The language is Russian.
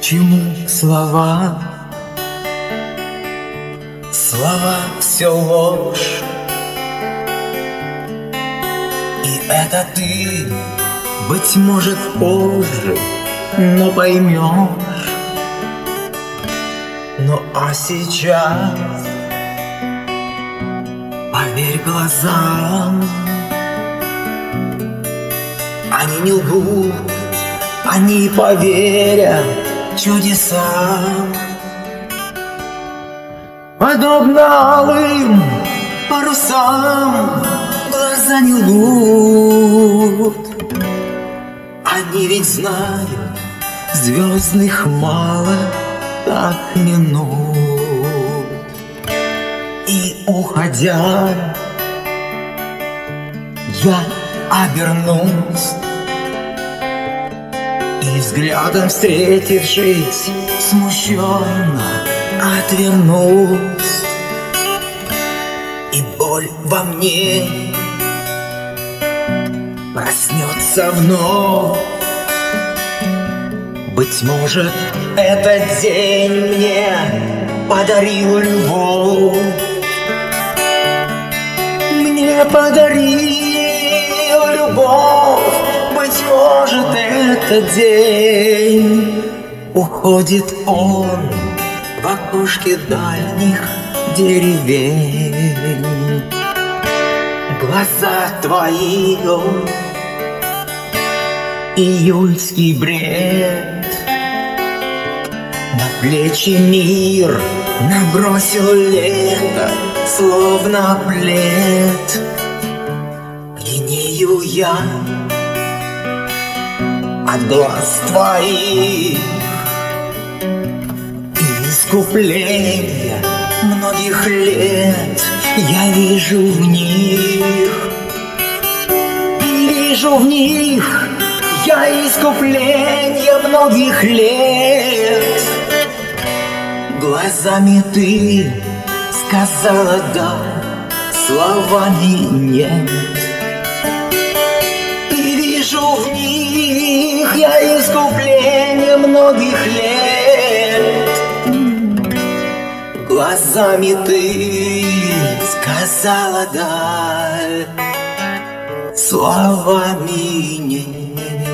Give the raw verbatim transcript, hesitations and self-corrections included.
чему слова? Слова все ложь. И это ты, быть может, позже, но поймешь. Ну а сейчас поверь глазам, они не лгут, они поверят чудесам. Подобно алым парусам глаза не лгут. Они ведь знают, звездных мало так минут. И уходя, я обернусь, и взглядом встретившись, смущенно отвернусь. И боль во мне проснется вновь. Быть может, этот день мне подарил любовь. Мне подарил любовь. Быть может, этот день уходит он в окошке дальних деревень. Глаза твои, о, июльский бред, на плечи мир набросил лето, словно плед. Пьянею я от глаз твоих, и искупление многих лет я вижу в них. И вижу в них я искупление многих лет. Глазами ты сказала да, словами нет. И вижу в них я искупление многих лет. Глазами ты сказала да, словами нет.